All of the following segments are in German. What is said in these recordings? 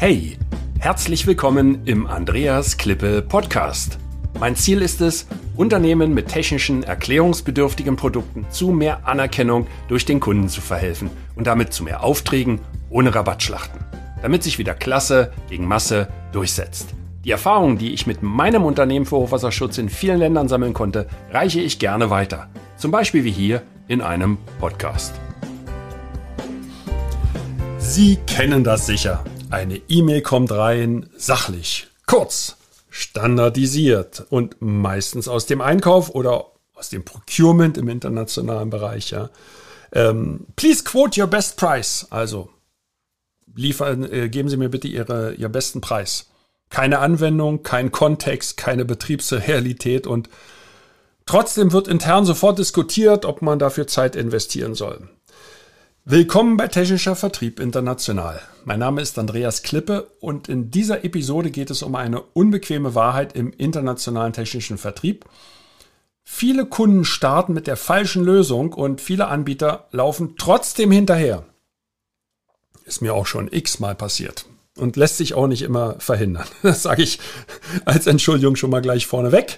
Hey, herzlich willkommen im Andreas Klippe Podcast. Mein Ziel ist es, Unternehmen mit technischen, erklärungsbedürftigen Produkten zu mehr Anerkennung durch den Kunden zu verhelfen und damit zu mehr Aufträgen ohne Rabattschlachten, damit sich wieder Klasse gegen Masse durchsetzt. Die Erfahrungen, die ich mit meinem Unternehmen für Hochwasserschutz in vielen Ländern sammeln konnte, reiche ich gerne weiter. Zum Beispiel wie hier in einem Podcast. Sie kennen das sicher. Eine E-Mail kommt rein, sachlich, kurz, standardisiert und meistens aus dem Einkauf oder aus dem Procurement im internationalen Bereich. Ja. Please quote your best price. Also geben Sie mir bitte Ihr besten Preis. Keine Anwendung, kein Kontext, keine Betriebsrealität und trotzdem wird intern sofort diskutiert, ob man dafür Zeit investieren soll. Willkommen bei Technischer Vertrieb International. Mein Name ist Andreas Klippe und in dieser Episode geht es um eine unbequeme Wahrheit im internationalen technischen Vertrieb. Viele Kunden starten mit der falschen Lösung und viele Anbieter laufen trotzdem hinterher. Ist mir auch schon x-mal passiert und lässt sich auch nicht immer verhindern. Das sage ich als Entschuldigung schon mal gleich vorneweg.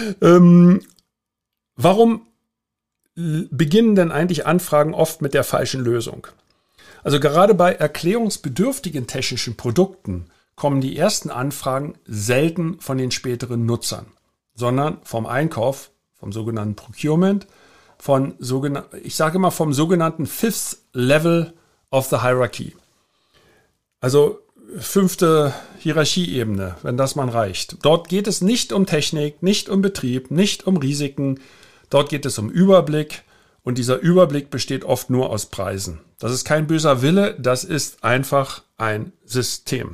Warum beginnen denn eigentlich Anfragen oft mit der falschen Lösung? Also gerade bei erklärungsbedürftigen technischen Produkten kommen die ersten Anfragen selten von den späteren Nutzern, sondern vom Einkauf, vom sogenannten Procurement, vom sogenannten Fifth Level of the Hierarchy. Also 5. Hierarchieebene, wenn das mal reicht. Dort geht es nicht um Technik, nicht um Betrieb, nicht um Risiken. Dort geht es um Überblick und dieser Überblick besteht oft nur aus Preisen. Das ist kein böser Wille, das ist einfach ein System.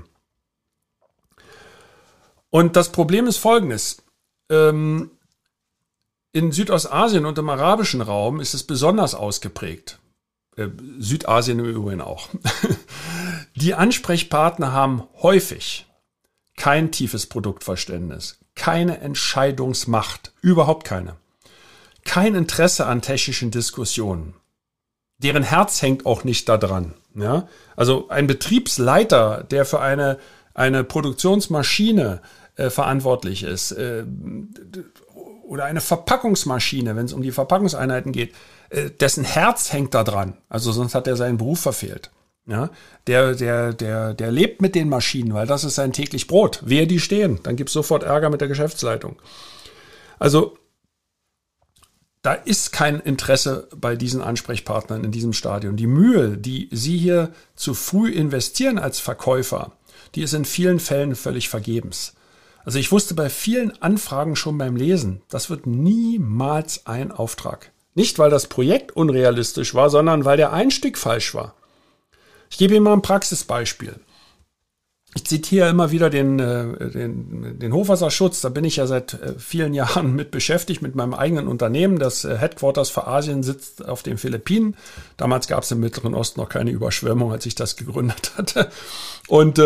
Und das Problem ist folgendes. In Südostasien und im arabischen Raum ist es besonders ausgeprägt. Südasien im Übrigen auch. Die Ansprechpartner haben häufig kein tiefes Produktverständnis, keine Entscheidungsmacht, überhaupt keine. Kein Interesse an technischen Diskussionen. Deren Herz hängt auch nicht daran. Ja? Also ein Betriebsleiter, der für eine Produktionsmaschine verantwortlich ist, oder eine Verpackungsmaschine, wenn es um die Verpackungseinheiten geht, dessen Herz hängt da dran. Also sonst hat er seinen Beruf verfehlt. Ja? Der lebt mit den Maschinen, weil das ist sein täglich Brot. Wehe die stehen, dann gibt es sofort Ärger mit der Geschäftsleitung. Also da ist kein Interesse bei diesen Ansprechpartnern in diesem Stadium. Die Mühe, die Sie hier zu früh investieren als Verkäufer, die ist in vielen Fällen völlig vergebens. Also ich wusste bei vielen Anfragen schon beim Lesen, das wird niemals ein Auftrag. Nicht, weil das Projekt unrealistisch war, sondern weil der Einstieg falsch war. Ich gebe Ihnen mal ein Praxisbeispiel. Ich zitiere immer wieder den Hochwasserschutz. Da bin ich ja seit vielen Jahren mit beschäftigt, mit meinem eigenen Unternehmen. Das Headquarters für Asien sitzt auf den Philippinen. Damals gab es im Mittleren Osten noch keine Überschwemmung, als ich das gegründet hatte. Und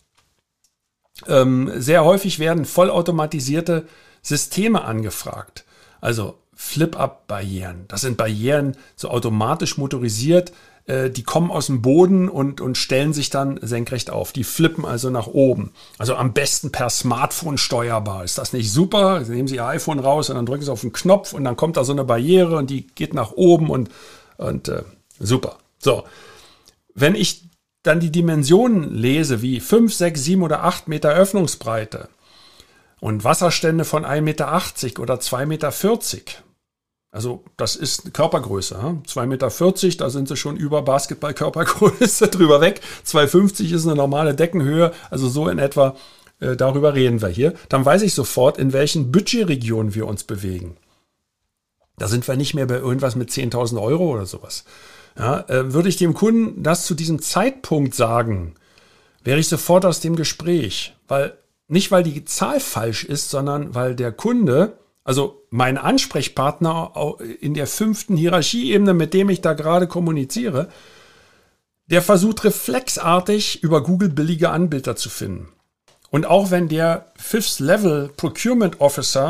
sehr häufig werden vollautomatisierte Systeme angefragt. Also Flip-up-Barrieren. Das sind Barrieren so automatisch motorisiert. Die kommen aus dem Boden und stellen sich dann senkrecht auf. Die flippen also nach oben. Also am besten per Smartphone steuerbar. Ist das nicht super? Nehmen Sie Ihr iPhone raus und dann drücken Sie auf den Knopf und dann kommt da so eine Barriere und die geht nach oben und super. So, wenn ich dann die Dimensionen lese, wie 5, 6, 7 oder 8 Meter Öffnungsbreite und Wasserstände von 1,80 Meter oder 2,40 Meter, also das ist Körpergröße. 2,40 Meter, da sind sie schon über Basketball-Körpergröße drüber weg. 2,50 ist eine normale Deckenhöhe, also so in etwa, darüber reden wir hier. Dann weiß ich sofort, in welchen Budgetregionen wir uns bewegen. Da sind wir nicht mehr bei irgendwas mit 10.000 Euro oder sowas. Ja, würde ich dem Kunden das zu diesem Zeitpunkt sagen, wäre ich sofort aus dem Gespräch. Nicht, weil die Zahl falsch ist, sondern weil der Kunde, also mein Ansprechpartner in der 5. Hierarchieebene, mit dem ich da gerade kommuniziere, der versucht reflexartig über Google billige Anbieter zu finden. Und auch wenn der Fifth Level Procurement Officer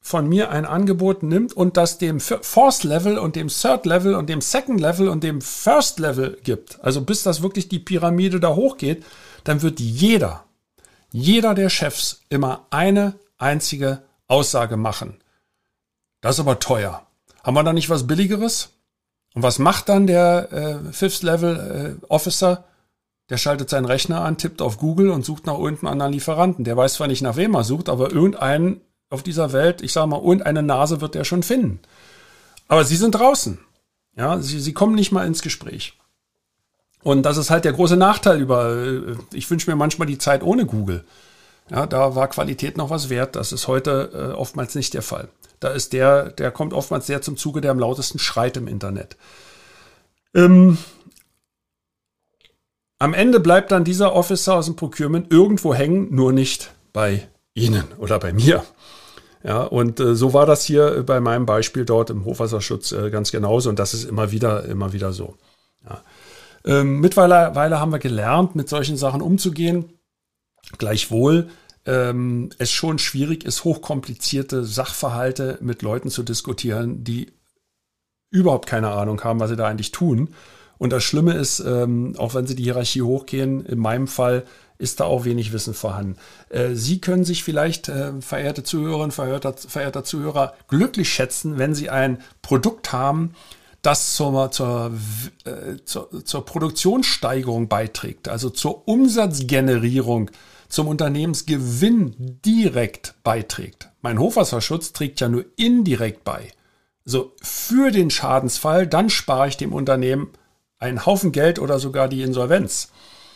von mir ein Angebot nimmt und das dem Fourth Level und dem Third Level und dem Second Level und dem First Level gibt, also bis das wirklich die Pyramide da hochgeht, dann wird jeder der Chefs immer eine einzige Aussage machen. Das ist aber teuer. Haben wir da nicht was Billigeres? Und was macht dann der Fifth Level Officer? Der schaltet seinen Rechner an, tippt auf Google und sucht nach irgendeinem anderen Lieferanten. Der weiß zwar nicht, nach wem er sucht, aber irgendeinen auf dieser Welt, ich sage mal, irgendeine Nase wird er schon finden. Aber sie sind draußen. Ja, sie kommen nicht mal ins Gespräch. Und das ist halt der große Nachteil ich wünsche mir manchmal die Zeit ohne Google. Ja, da war Qualität noch was wert. Das ist heute oftmals nicht der Fall. Da ist der kommt oftmals sehr zum Zuge, der am lautesten schreit im Internet. Am Ende bleibt dann dieser Officer aus dem Procurement irgendwo hängen, nur nicht bei Ihnen oder bei mir. Ja, und so war das hier bei meinem Beispiel dort im Hochwasserschutz ganz genauso. Und das ist immer wieder so. Ja. Mittlerweile haben wir gelernt, mit solchen Sachen umzugehen. Gleichwohl es schon schwierig ist, hochkomplizierte Sachverhalte mit Leuten zu diskutieren, die überhaupt keine Ahnung haben, was sie da eigentlich tun. Und das Schlimme ist, auch wenn sie die Hierarchie hochgehen, in meinem Fall ist da auch wenig Wissen vorhanden. Sie können sich vielleicht, verehrte Zuhörerinnen, verehrter Zuhörer, glücklich schätzen, wenn Sie ein Produkt haben, das zur Produktionssteigerung beiträgt, also zur Umsatzgenerierung, zum Unternehmensgewinn direkt beiträgt. Mein Hochwasserschutz trägt ja nur indirekt bei. Also für den Schadensfall, dann spare ich dem Unternehmen einen Haufen Geld oder sogar die Insolvenz.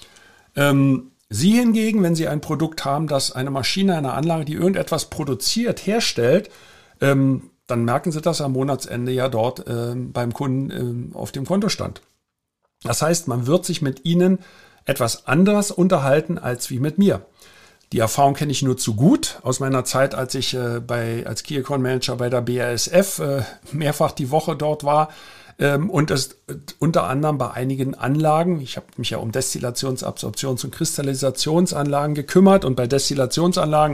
Sie hingegen, wenn Sie ein Produkt haben, das eine Maschine, eine Anlage, die irgendetwas produziert, herstellt, dann merken Sie das am Monatsende ja dort beim Kunden auf dem Kontostand. Das heißt, man wird sich mit Ihnen etwas anders unterhalten als wie mit mir. Die Erfahrung kenne ich nur zu gut aus meiner Zeit, als ich als Key Account Manager bei der BASF mehrfach die Woche dort war. Und es unter anderem bei einigen Anlagen, ich habe mich ja um Destillations-, Absorptions- und Kristallisationsanlagen gekümmert, und bei Destillationsanlagen,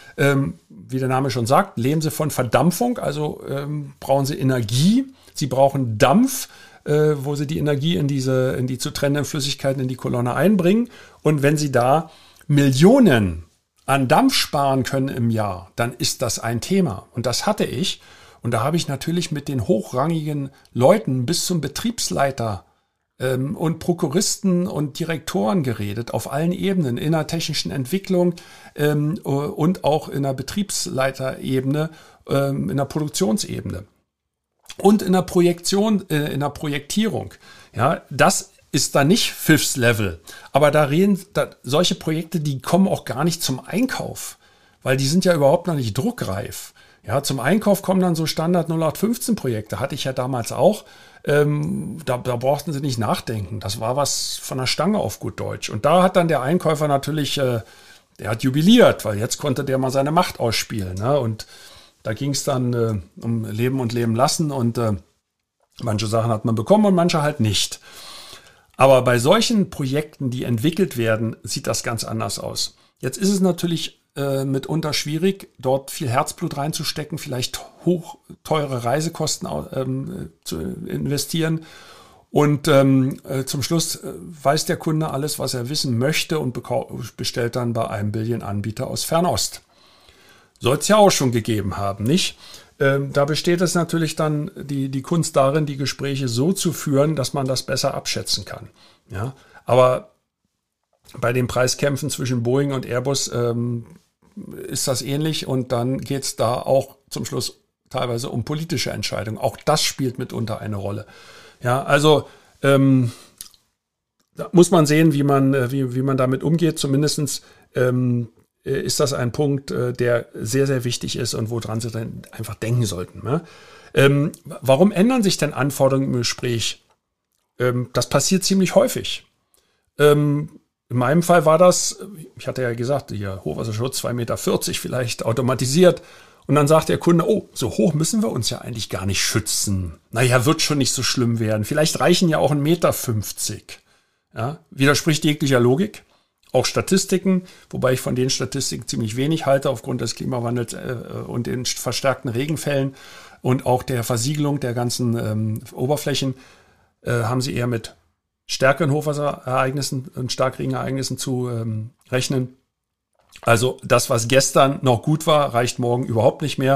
wie der Name schon sagt, leben sie von Verdampfung, also brauchen sie Energie, sie brauchen Dampf, wo sie die Energie in die zu trennenden Flüssigkeiten in die Kolonne einbringen, und wenn sie da Millionen an Dampf sparen können im Jahr, dann ist das ein Thema, und das hatte ich. Und da habe ich natürlich mit den hochrangigen Leuten bis zum Betriebsleiter und Prokuristen und Direktoren geredet, auf allen Ebenen, in der technischen Entwicklung und auch in der Betriebsleiterebene, in der Produktionsebene und in der Projektion, in der Projektierung. Ja, das ist da nicht Fifth Level, aber solche Projekte, die kommen auch gar nicht zum Einkauf, weil die sind ja überhaupt noch nicht druckreif. Ja, zum Einkauf kommen dann so Standard 0815 Projekte, hatte ich ja damals auch. Da brauchten sie nicht nachdenken. Das war was von der Stange auf gut Deutsch. Und da hat dann der Einkäufer natürlich, der hat jubiliert, weil jetzt konnte der mal seine Macht ausspielen. Ne? Und da ging es dann um Leben und Leben lassen, und manche Sachen hat man bekommen und manche halt nicht. Aber bei solchen Projekten, die entwickelt werden, sieht das ganz anders aus. Jetzt ist es natürlich mitunter schwierig, dort viel Herzblut reinzustecken, vielleicht teure Reisekosten zu investieren. Und zum Schluss weiß der Kunde alles, was er wissen möchte, und bestellt dann bei einem Billion-Anbieter aus Fernost. Soll es ja auch schon gegeben haben, nicht? Da besteht es natürlich dann die Kunst darin, die Gespräche so zu führen, dass man das besser abschätzen kann. Ja? Aber bei den Preiskämpfen zwischen Boeing und Airbus ist das ähnlich, und dann geht es da auch zum Schluss teilweise um politische Entscheidungen. Auch das spielt mitunter eine Rolle. Ja, also da muss man sehen, wie man damit umgeht. Zumindest ist das ein Punkt, der sehr, sehr wichtig ist und woran Sie dann einfach denken sollten. Ne? Warum ändern sich denn Anforderungen im Gespräch? Das passiert ziemlich häufig. In meinem Fall war das, ich hatte ja gesagt, hier Hochwasserschutz 2,40 Meter vielleicht automatisiert. Und dann sagt der Kunde, oh, so hoch müssen wir uns ja eigentlich gar nicht schützen. Naja, wird schon nicht so schlimm werden. Vielleicht reichen ja auch 1,50 Meter. Ja, widerspricht jeglicher Logik. auch Statistiken, wobei ich von den Statistiken ziemlich wenig halte aufgrund des Klimawandels und den verstärkten Regenfällen und auch der Versiegelung der ganzen Oberflächen, haben sie eher mit stärkeren Hochwasserereignissen und Starkregenereignissen zu rechnen. Also das, was gestern noch gut war, reicht morgen überhaupt nicht mehr.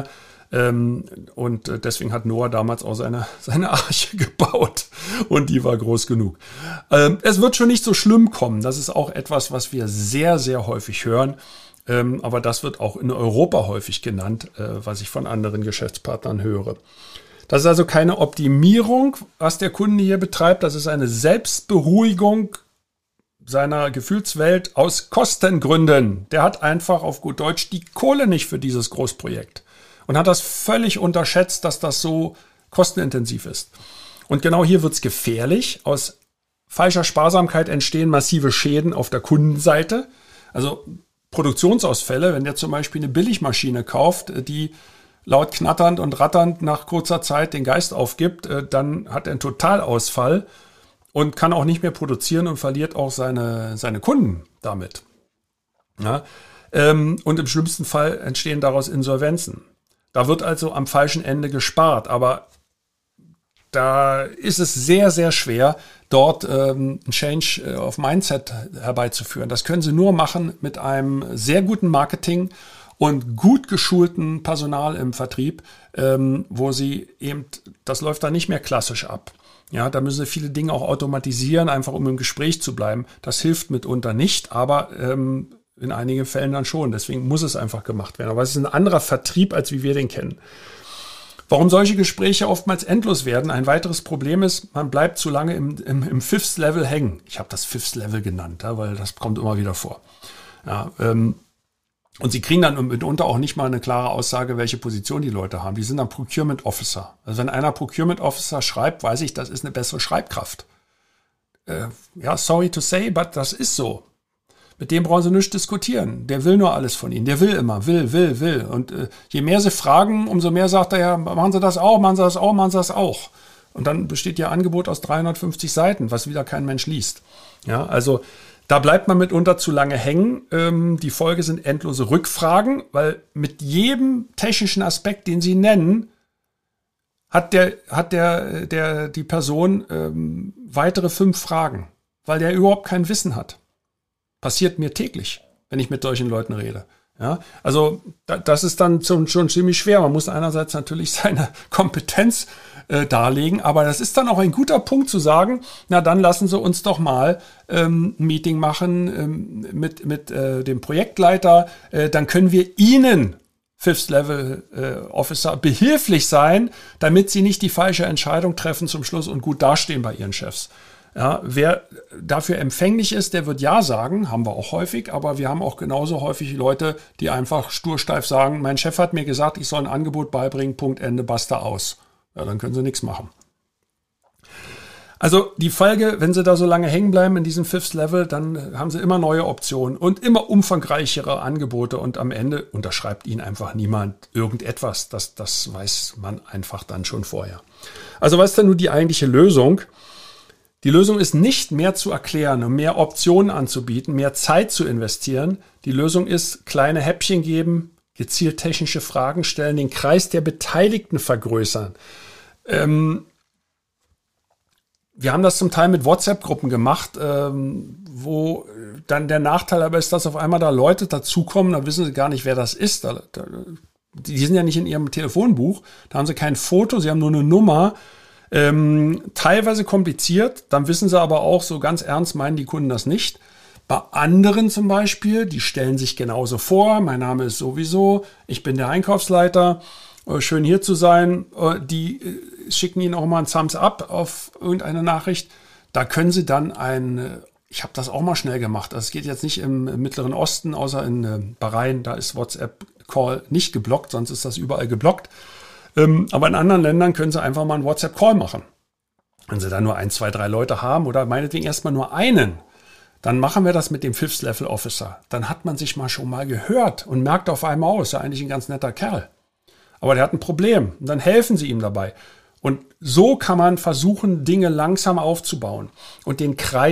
Und deswegen hat Noah damals auch seine Arche gebaut und die war groß genug. Es wird schon nicht so schlimm kommen. Das ist auch etwas, was wir sehr, sehr häufig hören. Aber das wird auch in Europa häufig genannt, was ich von anderen Geschäftspartnern höre. Das ist also keine Optimierung, was der Kunde hier betreibt. Das ist eine Selbstberuhigung seiner Gefühlswelt aus Kostengründen. Der hat einfach auf gut Deutsch die Kohle nicht für dieses Großprojekt. Und hat das völlig unterschätzt, dass das so kostenintensiv ist. Und genau hier wird es gefährlich. Aus falscher Sparsamkeit entstehen massive Schäden auf der Kundenseite. Also Produktionsausfälle, wenn der zum Beispiel eine Billigmaschine kauft, die laut knatternd und ratternd nach kurzer Zeit den Geist aufgibt, dann hat er einen Totalausfall und kann auch nicht mehr produzieren und verliert auch seine Kunden damit. Ja? Und im schlimmsten Fall entstehen daraus Insolvenzen. Da wird also am falschen Ende gespart, aber da ist es sehr, sehr schwer, dort einen Change of Mindset herbeizuführen. Das können Sie nur machen mit einem sehr guten Marketing und gut geschulten Personal im Vertrieb, wo Sie eben, das läuft da nicht mehr klassisch ab. Ja, da müssen Sie viele Dinge auch automatisieren, einfach um im Gespräch zu bleiben. Das hilft mitunter nicht, aber in einigen Fällen dann schon. Deswegen muss es einfach gemacht werden. Aber es ist ein anderer Vertrieb, als wie wir den kennen. Warum solche Gespräche oftmals endlos werden? Ein weiteres Problem ist, man bleibt zu lange im Fifth Level hängen. Ich habe das Fifth Level genannt, ja, weil das kommt immer wieder vor. Ja, und Sie kriegen dann mitunter auch nicht mal eine klare Aussage, welche Position die Leute haben. Die sind dann Procurement Officer. Also wenn einer Procurement Officer schreibt, weiß ich, das ist eine bessere Schreibkraft. Ja, sorry to say, but das ist so. Mit dem brauchen Sie nicht diskutieren. Der will nur alles von Ihnen. Der will immer, will. Und je mehr Sie fragen, umso mehr sagt er ja, machen Sie das auch, machen Sie das auch, machen Sie das auch. Und dann besteht Ihr Angebot aus 350 Seiten, was wieder kein Mensch liest. Ja, also da bleibt man mitunter zu lange hängen. Die Folge sind endlose Rückfragen, weil mit jedem technischen Aspekt, den Sie nennen, hat die Person weitere 5 Fragen, weil der überhaupt kein Wissen hat. Passiert mir täglich, wenn ich mit solchen Leuten rede. Ja, also das ist dann schon ziemlich schwer. Man muss einerseits natürlich seine Kompetenz darlegen, aber das ist dann auch ein guter Punkt zu sagen, na dann lassen Sie uns doch mal ein Meeting machen mit dem Projektleiter. Dann können wir Ihnen, Fifth Level Officer, behilflich sein, damit Sie nicht die falsche Entscheidung treffen zum Schluss und gut dastehen bei Ihren Chefs. Ja, wer dafür empfänglich ist, der wird ja sagen, haben wir auch häufig, aber wir haben auch genauso häufig Leute, die einfach stursteif sagen, mein Chef hat mir gesagt, ich soll ein Angebot beibringen, Punkt, Ende, basta, aus. Ja, dann können sie nichts machen. Also die Folge, wenn sie da so lange hängen bleiben in diesem Fifth Level, dann haben sie immer neue Optionen und immer umfangreichere Angebote und am Ende unterschreibt ihnen einfach niemand irgendetwas. Das weiß man einfach dann schon vorher. Also was ist denn nun die eigentliche Lösung? Die Lösung ist nicht mehr zu erklären und mehr Optionen anzubieten, mehr Zeit zu investieren. Die Lösung ist kleine Häppchen geben, gezielt technische Fragen stellen, den Kreis der Beteiligten vergrößern. Wir haben das zum Teil mit WhatsApp-Gruppen gemacht, wo dann der Nachteil aber ist, dass auf einmal da Leute dazukommen, da wissen sie gar nicht, wer das ist. Die sind ja nicht in ihrem Telefonbuch, da haben sie kein Foto, sie haben nur eine Nummer. Teilweise kompliziert, dann wissen sie aber auch, so ganz ernst meinen die Kunden das nicht. Bei anderen zum Beispiel, die stellen sich genauso vor, mein Name ist sowieso, ich bin der Einkaufsleiter, schön hier zu sein, die schicken Ihnen auch mal ein Thumbs up auf irgendeine Nachricht. Da können Sie dann ich habe das auch mal schnell gemacht, das geht jetzt nicht im Mittleren Osten, außer in Bahrain, da ist WhatsApp-Call nicht geblockt, sonst ist das überall geblockt. Aber in anderen Ländern können Sie einfach mal einen WhatsApp-Call machen. Wenn Sie da nur 1, 2, 3 Leute haben oder meinetwegen erstmal nur einen, dann machen wir das mit dem Fifth Level Officer. Dann hat man sich schon mal gehört und merkt auf einmal, ist ja eigentlich ein ganz netter Kerl. Aber der hat ein Problem und dann helfen Sie ihm dabei. Und so kann man versuchen, Dinge langsam aufzubauen und den Kreis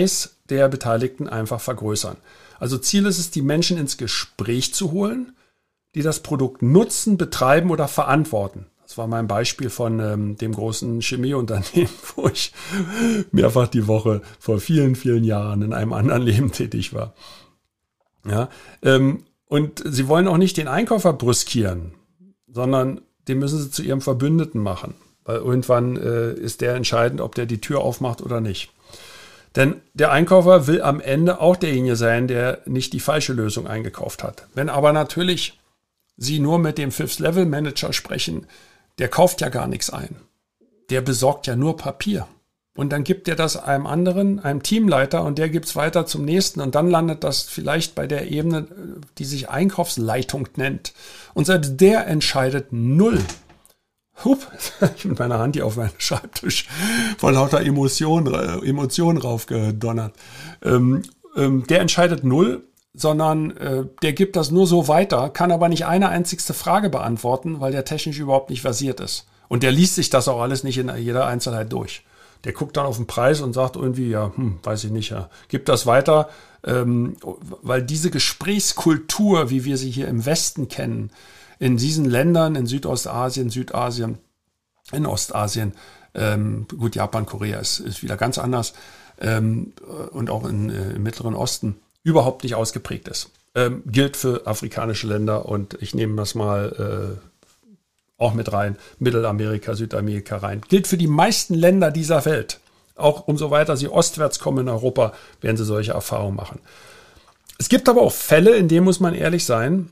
der Beteiligten einfach vergrößern. Also Ziel ist es, die Menschen ins Gespräch zu holen, die das Produkt nutzen, betreiben oder verantworten. Das war mein Beispiel von dem großen Chemieunternehmen, wo ich mehrfach die Woche vor vielen, vielen Jahren in einem anderen Leben tätig war. Ja, und sie wollen auch nicht den Einkäufer brüskieren, sondern den müssen sie zu ihrem Verbündeten machen. Weil irgendwann ist der entscheidend, ob der die Tür aufmacht oder nicht. Denn der Einkäufer will am Ende auch derjenige sein, der nicht die falsche Lösung eingekauft hat. Wenn aber natürlich Sie nur mit dem Fifth-Level-Manager sprechen, der kauft ja gar nichts ein. Der besorgt ja nur Papier. Und dann gibt er das einem anderen, einem Teamleiter, und der gibt es weiter zum nächsten. Und dann landet das vielleicht bei der Ebene, die sich Einkaufsleitung nennt. Und selbst der entscheidet null. Ich mit meiner Hand hier auf meinen Schreibtisch vor lauter Emotionen raufgedonnert. Der entscheidet null, sondern der gibt das nur so weiter, kann aber nicht eine einzigste Frage beantworten, weil der technisch überhaupt nicht versiert ist. Und der liest sich das auch alles nicht in jeder Einzelheit durch. Der guckt dann auf den Preis und sagt irgendwie, ja, weiß ich nicht, ja, gibt das weiter, weil diese Gesprächskultur, wie wir sie hier im Westen kennen, in diesen Ländern, in Südostasien, Südasien, in Ostasien, gut, Japan, Korea ist wieder ganz anders, und auch im Mittleren Osten überhaupt nicht ausgeprägt ist. Gilt für afrikanische Länder, und ich nehme das mal auch mit rein, Mittelamerika, Südamerika rein. Gilt für die meisten Länder dieser Welt. Auch umso weiter sie ostwärts kommen in Europa, werden sie solche Erfahrungen machen. Es gibt aber auch Fälle, in denen muss man ehrlich sein,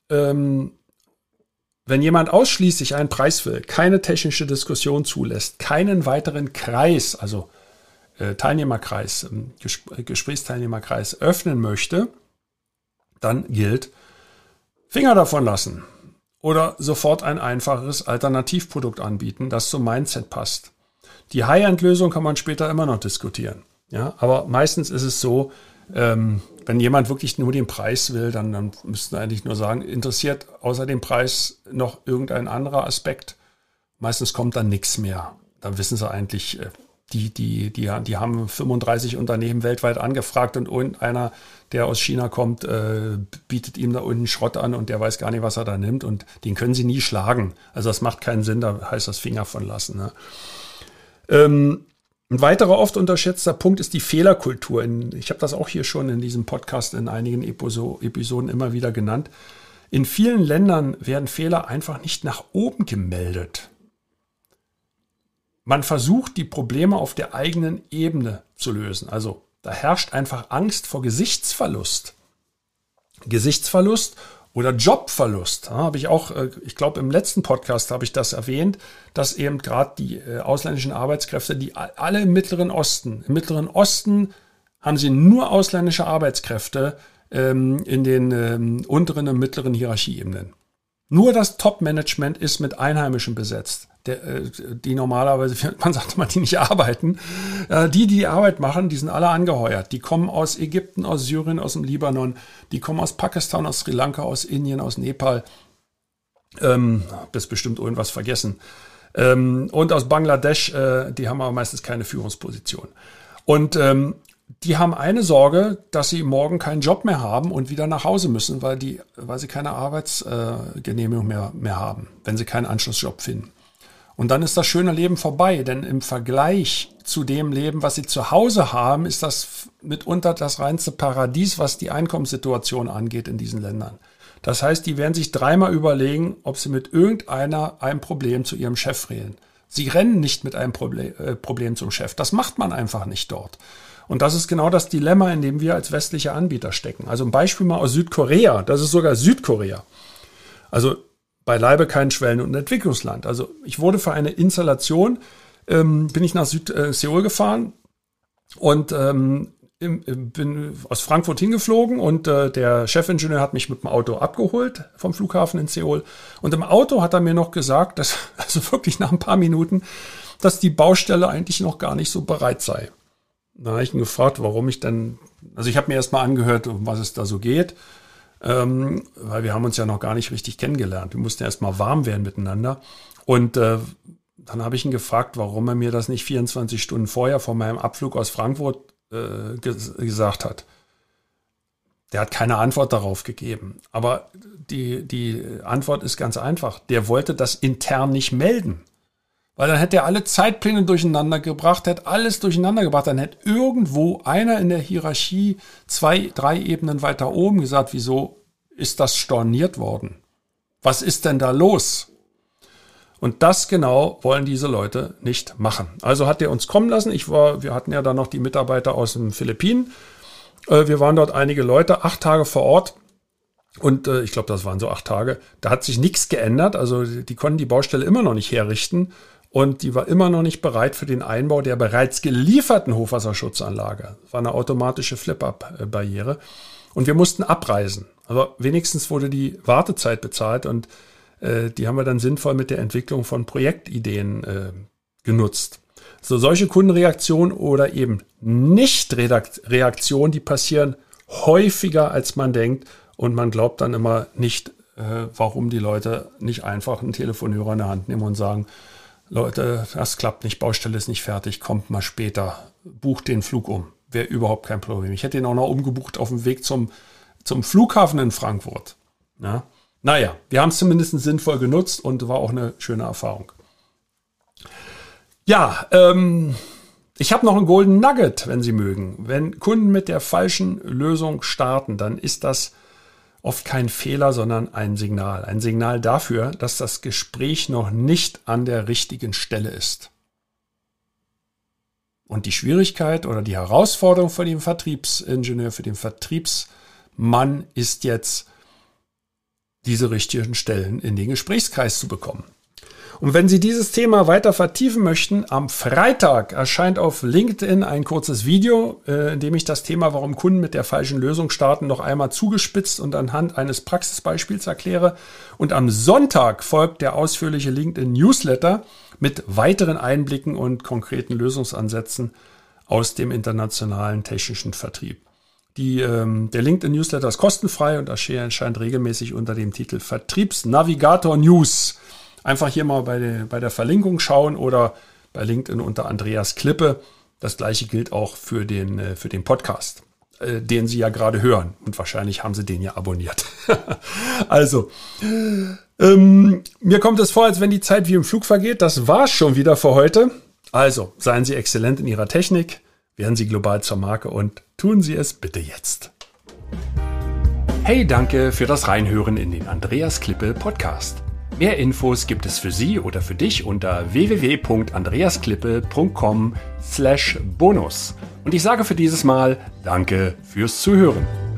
wenn jemand ausschließlich einen Preis will, keine technische Diskussion zulässt, keinen weiteren Kreis, also Teilnehmerkreis, Gesprächsteilnehmerkreis öffnen möchte, dann gilt, Finger davon lassen oder sofort ein einfaches Alternativprodukt anbieten, das zum Mindset passt. Die High-End-Lösung kann man später immer noch diskutieren. Ja, aber meistens ist es so, wenn jemand wirklich nur den Preis will, dann müssten wir eigentlich nur sagen, interessiert außer dem Preis noch irgendein anderer Aspekt? Meistens kommt dann nichts mehr. Dann wissen sie eigentlich, die haben 35 Unternehmen weltweit angefragt, und irgendeiner, der aus China kommt, bietet ihm da unten Schrott an, und der weiß gar nicht, was er da nimmt, und den können sie nie schlagen. Also das macht keinen Sinn, da heißt das Finger von lassen. Ne? Ein weiterer oft unterschätzter Punkt ist die Fehlerkultur. Ich habe das auch hier schon in diesem Podcast in einigen Episoden immer wieder genannt. In vielen Ländern werden Fehler einfach nicht nach oben gemeldet. Man versucht, die Probleme auf der eigenen Ebene zu lösen. Also da herrscht einfach Angst vor Gesichtsverlust. Gesichtsverlust oder Jobverlust. Ja, habe ich auch, ich glaube im letzten Podcast habe ich das erwähnt, dass eben gerade die ausländischen Arbeitskräfte, die alle im Mittleren Osten haben sie nur ausländische Arbeitskräfte in den unteren und mittleren Hierarchieebenen. Nur das Top-Management ist mit Einheimischen besetzt, die normalerweise, man sagt mal, die nicht arbeiten. Die Arbeit machen, die sind alle angeheuert. Die kommen aus Ägypten, aus Syrien, aus dem Libanon, die kommen aus Pakistan, aus Sri Lanka, aus Indien, aus Nepal. Das bestimmt irgendwas vergessen. Und aus Bangladesch, die haben aber meistens keine Führungsposition. Und die haben eine Sorge, dass sie morgen keinen Job mehr haben und wieder nach Hause müssen, weil sie keine Arbeitsgenehmigung mehr haben, wenn sie keinen Anschlussjob finden. Und dann ist das schöne Leben vorbei, denn im Vergleich zu dem Leben, was sie zu Hause haben, ist das mitunter das reinste Paradies, was die Einkommenssituation angeht in diesen Ländern. Das heißt, die werden sich dreimal überlegen, ob sie mit einem Problem zu ihrem Chef reden. Sie rennen nicht mit einem Problem zum Chef. Das macht man einfach nicht dort. Und das ist genau das Dilemma, in dem wir als westliche Anbieter stecken. Also ein Beispiel mal aus Südkorea. Das ist sogar Südkorea. Also beileibe kein Schwellen- und Entwicklungsland. Also ich wurde für eine Installation, bin ich nach Seoul gefahren und bin aus Frankfurt hingeflogen, und der Chefingenieur hat mich mit dem Auto abgeholt vom Flughafen in Seoul. Und im Auto hat er mir noch gesagt, dass, also wirklich nach ein paar Minuten, dass die Baustelle eigentlich noch gar nicht so bereit sei. Da habe ich ihn gefragt, warum ich dann, also ich habe mir erstmal angehört, um was es da so geht, weil wir haben uns ja noch gar nicht richtig kennengelernt. Wir mussten erstmal warm werden miteinander. Und dann habe ich ihn gefragt, warum er mir das nicht 24 Stunden vorher vor meinem Abflug aus Frankfurt gesagt hat. Der hat keine Antwort darauf gegeben. Aber die Antwort ist ganz einfach. Der wollte das intern nicht melden. Weil dann hätte er alle Zeitpläne durcheinander gebracht, hätte alles durcheinander gebracht. Dann hätte irgendwo einer in der Hierarchie 2, 3 Ebenen weiter oben gesagt, wieso ist das storniert worden? Was ist denn da los? Und das genau wollen diese Leute nicht machen. Also hat er uns kommen lassen. Wir hatten ja dann noch die Mitarbeiter aus den Philippinen. Wir waren dort einige Leute, 8 Tage vor Ort. Und ich glaube, das waren so 8 Tage. Da hat sich nichts geändert. Also die konnten die Baustelle immer noch nicht herrichten. Und die war immer noch nicht bereit für den Einbau der bereits gelieferten Hochwasserschutzanlage. Das war eine automatische Flip-Up-Barriere. Und wir mussten abreisen. Aber wenigstens wurde die Wartezeit bezahlt und die haben wir dann sinnvoll mit der Entwicklung von Projektideen genutzt. So, solche Kundenreaktionen oder eben Nicht-Reaktionen, die passieren häufiger, als man denkt. Und man glaubt dann immer nicht, warum die Leute nicht einfach einen Telefonhörer in der Hand nehmen und sagen, Leute, das klappt nicht, Baustelle ist nicht fertig, kommt mal später, bucht den Flug um. Wäre überhaupt kein Problem. Ich hätte ihn auch noch umgebucht auf dem Weg zum Flughafen in Frankfurt. Ja. Naja, wir haben es zumindest sinnvoll genutzt und war auch eine schöne Erfahrung. Ja, ich habe noch einen Golden Nugget, wenn Sie mögen. Wenn Kunden mit der falschen Lösung starten, dann ist das oft kein Fehler, sondern ein Signal. Ein Signal dafür, dass das Gespräch noch nicht an der richtigen Stelle ist. Und die Schwierigkeit oder die Herausforderung für den Vertriebsingenieur, für den Vertriebsmann ist jetzt, diese richtigen Stellen in den Gesprächskreis zu bekommen. Und wenn Sie dieses Thema weiter vertiefen möchten, am Freitag erscheint auf LinkedIn ein kurzes Video, in dem ich das Thema, warum Kunden mit der falschen Lösung starten, noch einmal zugespitzt und anhand eines Praxisbeispiels erkläre. Und am Sonntag folgt der ausführliche LinkedIn-Newsletter mit weiteren Einblicken und konkreten Lösungsansätzen aus dem internationalen technischen Vertrieb. Der LinkedIn-Newsletter ist kostenfrei und erscheint regelmäßig unter dem Titel Vertriebsnavigator News. Einfach hier mal bei der Verlinkung schauen oder bei LinkedIn unter Andreas Klippe. Das gleiche gilt auch für den Podcast, den Sie ja gerade hören. Und wahrscheinlich haben Sie den ja abonniert. Also, mir kommt es vor, als wenn die Zeit wie im Flug vergeht. Das war's schon wieder für heute. Also, seien Sie exzellent in Ihrer Technik, werden Sie global zur Marke und tun Sie es bitte jetzt. Hey, danke für das Reinhören in den Andreas Klippe Podcast. Mehr Infos gibt es für Sie oder für dich unter www.andreasklippe.com/bonus. Und ich sage für dieses Mal Danke fürs Zuhören.